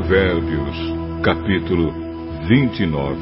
Provérbios, capítulo 29.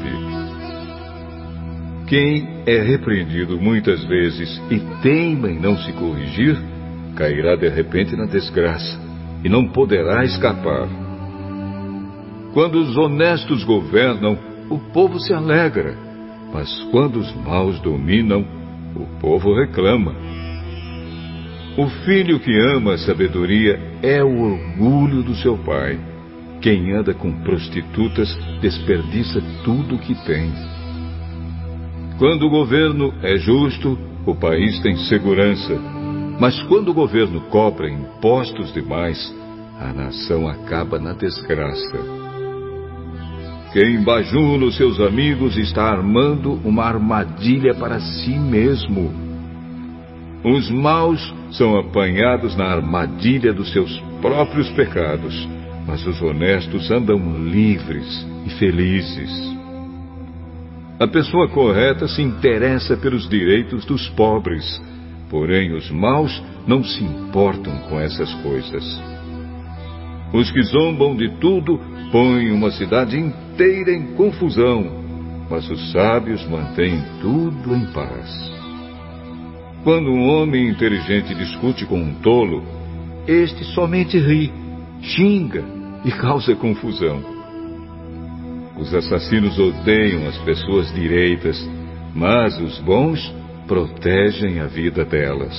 Quem é repreendido muitas vezes e teima em não se corrigir, cairá de repente na desgraça e não poderá escapar. Quando os honestos governam, o povo se alegra, mas quando os maus dominam, o povo reclama. O filho que ama a sabedoria é o orgulho do seu pai. Quem anda com prostitutas desperdiça tudo o que tem. Quando o governo é justo, o país tem segurança. Mas quando o governo cobra impostos demais, a nação acaba na desgraça. Quem bajula os seus amigos está armando uma armadilha para si mesmo. Os maus são apanhados na armadilha dos seus próprios pecados, mas os honestos andam livres e felizes. A pessoa correta se interessa pelos direitos dos pobres, porém os maus não se importam com essas coisas. Os que zombam de tudo põem uma cidade inteira em confusão, mas os sábios mantêm tudo em paz. Quando um homem inteligente discute com um tolo, este somente ri, xinga e causa confusão. Os assassinos odeiam as pessoas direitas, mas os bons protegem a vida delas.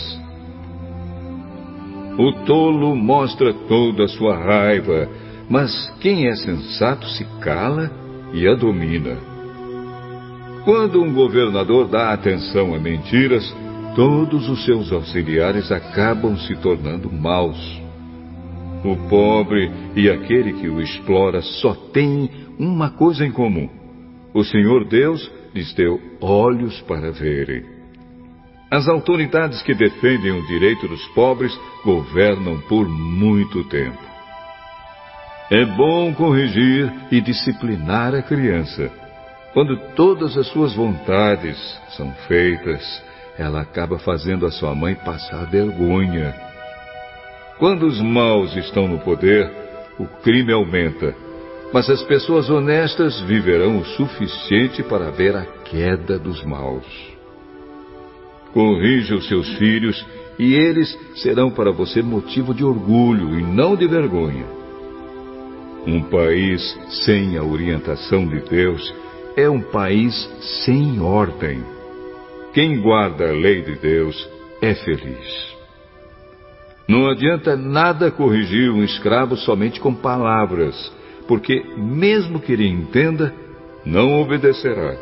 O tolo mostra toda a sua raiva, mas quem é sensato se cala e a domina. Quando um governador dá atenção a mentiras, todos os seus auxiliares acabam se tornando maus. O pobre e aquele que o explora só têm uma coisa em comum: o Senhor Deus lhes deu olhos para verem. As autoridades que defendem o direito dos pobres governam por muito tempo. É bom corrigir e disciplinar a criança. Quando todas as suas vontades são feitas, ela acaba fazendo a sua mãe passar vergonha. Quando os maus estão no poder, o crime aumenta, mas as pessoas honestas viverão o suficiente para ver a queda dos maus. Corrija os seus filhos e eles serão para você motivo de orgulho e não de vergonha. Um país sem a orientação de Deus é um país sem ordem. Quem guarda a lei de Deus é feliz. Não adianta nada corrigir um escravo somente com palavras, porque, mesmo que ele entenda, não obedecerá.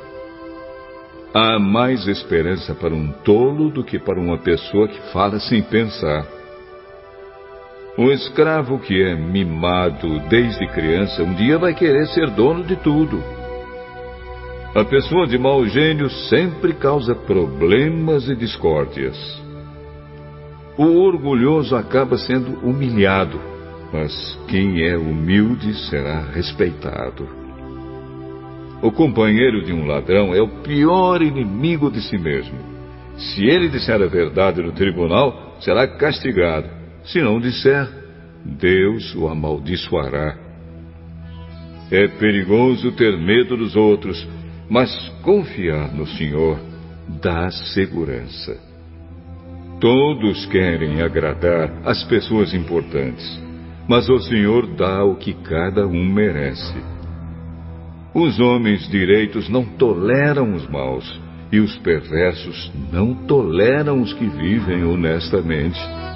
Há mais esperança para um tolo do que para uma pessoa que fala sem pensar. O escravo que é mimado desde criança, um dia vai querer ser dono de tudo. A pessoa de mau gênio sempre causa problemas e discórdias. O orgulhoso acaba sendo humilhado, mas quem é humilde será respeitado. O companheiro de um ladrão é o pior inimigo de si mesmo. Se ele disser a verdade no tribunal, será castigado. Se não disser, Deus o amaldiçoará. É perigoso ter medo dos outros, mas confiar no Senhor dá segurança. Todos querem agradar as pessoas importantes, mas o Senhor dá o que cada um merece. Os homens direitos não toleram os maus, e os perversos não toleram os que vivem honestamente.